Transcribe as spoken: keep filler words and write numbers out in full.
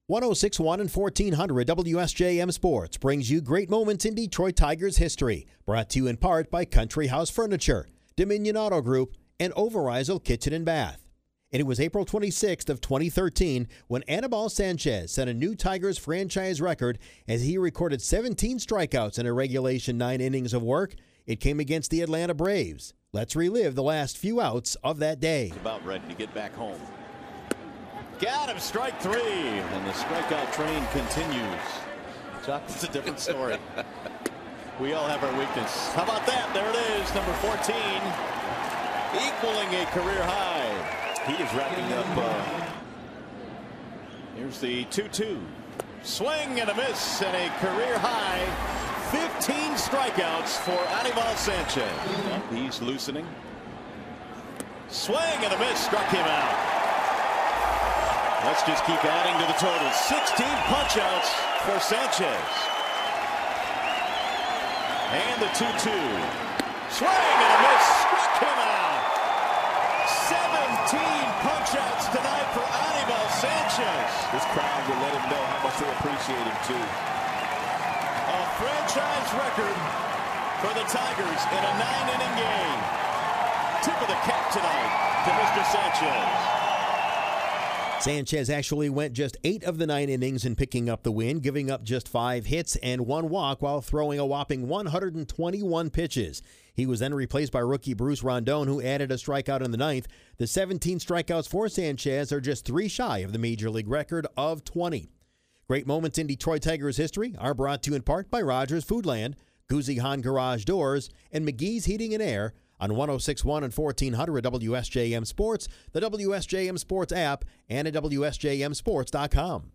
one oh six point one and fourteen hundred W S J M Sports brings you great moments in Detroit Tigers history. Brought to you in part by Country House Furniture, Dominion Auto Group, and Overijssel Kitchen and Bath. And it was April twenty-sixth of twenty thirteen when Anibal Sanchez set a new Tigers franchise record as he recorded seventeen strikeouts in a regulation nine innings of work. It came against the Atlanta Braves. Let's relive the last few outs of that day. About ready to get back home. Got him, strike three, and the strikeout train continues. Chuck, it's a different story. We all have our weakness. How about that? There it is, number fourteen, equaling a career high. He is racking up. Uh, here's the two two. Swing and a miss, and a career high fifteen strikeouts for Anibal Sanchez. He's loosening. Swing and a miss, struck him out. Let's just keep adding to the total. sixteen punch-outs for Sanchez. And the two two. Swing and a miss. Struck him out. seventeen punch-outs tonight for Anibal Sanchez. This crowd will let him know how much they appreciate him, too. A franchise record for the Tigers in a nine-inning game. Tip of the cap tonight to Mister Sanchez. Sanchez actually went just eight of the nine innings in picking up the win, giving up just five hits and one walk while throwing a whopping one hundred twenty-one pitches. He was then replaced by rookie Bruce Rondon, who added a strikeout in the ninth. The seventeen strikeouts for Sanchez are just three shy of the Major League record of twenty. Great moments in Detroit Tigers history are brought to you in part by Rogers Foodland, Guzzi Han Garage Doors, and McGee's Heating and Air on one oh six point one and fourteen hundred W S J M Sports, the W S J M Sports app, and at W S J M sports dot com.